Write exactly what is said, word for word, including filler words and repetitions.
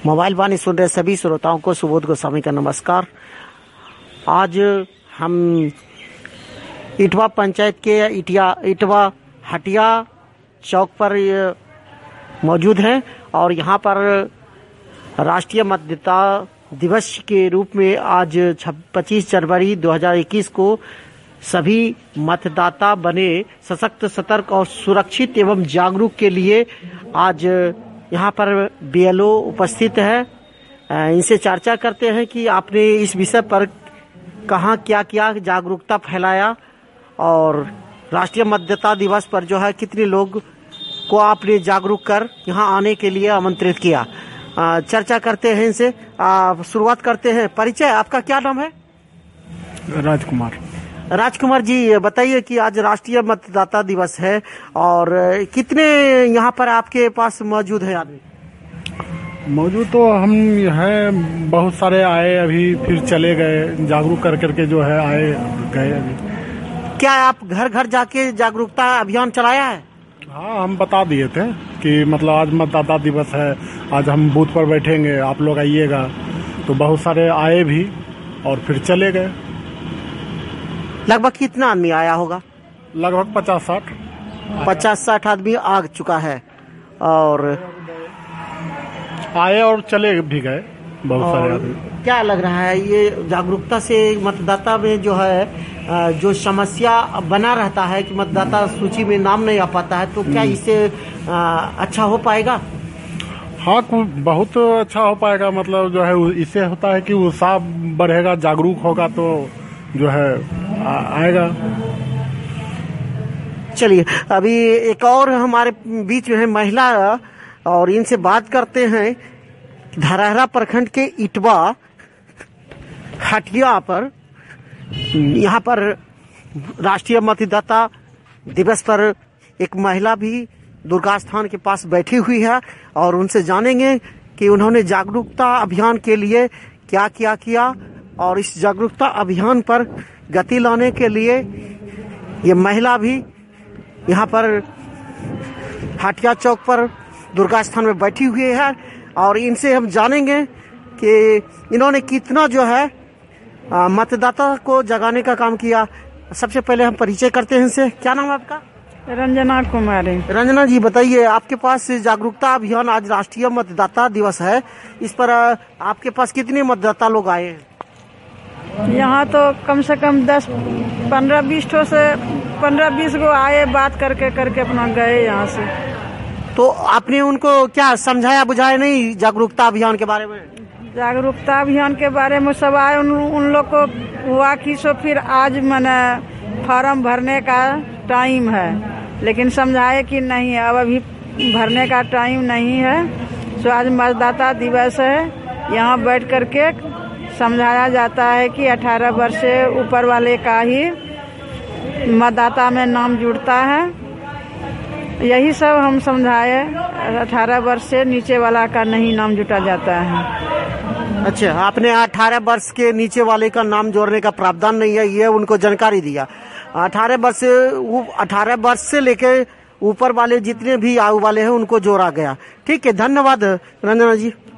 Mobile वाणी सुन रहे सभी श्रोताओं को सुबोध गोस्वामी का नमस्कार। आज हम इटवा पंचायत के इटिया इटवा हटिया चौक पर मौजूद हैं और यहाँ पर राष्ट्रीय मतदाता दिवस के रूप में आज पच्चीस जनवरी दो हज़ार इक्कीस को सभी मतदाता बने सशक्त, सतर्क और सुरक्षित एवं जागरूक के लिए आज यहाँ पर बीएलओ उपस्थित है। इनसे चर्चा करते हैं कि आपने इस विषय पर कहाँ क्या क्या जागरूकता फैलाया और राष्ट्रीय मतदाता दिवस पर जो है कितने लोग को आपने जागरूक कर यहाँ आने के लिए आमंत्रित किया। आ, चर्चा करते हैं इनसे। शुरुआत करते हैं। परिचय, आपका क्या नाम है? राजकुमार। राजकुमार जी, बताइए कि आज राष्ट्रीय मतदाता दिवस है और कितने यहाँ पर आपके पास मौजूद है आदमी? मौजूद तो हम है, बहुत सारे आए, अभी फिर चले गए, जागरूक कर करके जो है आए गए। अभी क्या आप घर घर जाके जागरूकता अभियान चलाया है? हाँ, हम बता दिए थे कि मतलब आज मतदाता दिवस है, आज हम बूथ पर बैठेंगे, आप लोग आइएगा। तो बहुत सारे आए भी और फिर चले गए। लगभग कितना आदमी आया होगा? लगभग पचास साठ पचास साठ आदमी आ चुका है और आए और चले भी गए बहुत सारे आदमी। क्या लग रहा है ये जागरूकता से मतदाता में जो है जो समस्या बना रहता है कि मतदाता सूची में नाम नहीं आ पाता है, तो क्या इससे अच्छा हो पाएगा? हाँ, बहुत अच्छा हो पाएगा। मतलब जो है इससे होता है कि उत्साह बढ़ेगा, जागरूक होगा तो जो है आएगा। चलिए, अभी एक और हमारे बीच में है महिला और इनसे बात करते हैं। धरहरा प्रखंड के इटवा हटिया पर यहाँ पर राष्ट्रीय मतदाता दिवस पर एक महिला भी दुर्गा स्थान के पास बैठी हुई है और उनसे जानेंगे कि उन्होंने जागरूकता अभियान के लिए क्या क्या किया और इस जागरूकता अभियान पर गति लाने के लिए ये महिला भी यहाँ पर हटिया चौक पर दुर्गा स्थान में बैठी हुई है और इनसे हम जानेंगे कि इन्होंने कितना जो है मतदाता को जगाने का काम किया। सबसे पहले हम परिचय करते हैं इनसे। क्या नाम है आपका? रंजना कुमारी। रंजना जी, बताइए, आपके पास जागरूकता अभियान, आज राष्ट्रीय मतदाता दिवस है, इस पर आपके पास कितने मतदाता लोग आए हैं? यहाँ तो कम से कम दस पंद्रह बीस ठो से पंद्रह बीस गो आए, बात करके करके अपना गए यहाँ से। तो आपने उनको क्या समझाया बुझाया नहीं जागरूकता अभियान के बारे में? जागरूकता अभियान के बारे में सब आए, उन, उन लोग को हुआ कि सो फिर आज मैंने फॉर्म भरने का टाइम है, लेकिन समझाए कि नहीं, अब अभी भरने का टाइम नहीं है। सो आज मतदाता दिवस है, यहाँ बैठ करके समझाया जाता है कि अठारह वर्ष से ऊपर वाले का ही मतदाता में नाम जुड़ता है। यही सब हम समझाए, अठारह वर्ष से नीचे वाला का नहीं नाम जुटा जाता है। अच्छा, आपने अठारह वर्ष के नीचे वाले का नाम जोड़ने का प्रावधान नहीं है, ये उनको जानकारी दिया। अठारह वर्ष अठारह वर्ष से लेके ऊपर वाले जितने भी आयु वाले हैं उनको जोड़ा गया। ठीक है, धन्यवाद रंजना जी।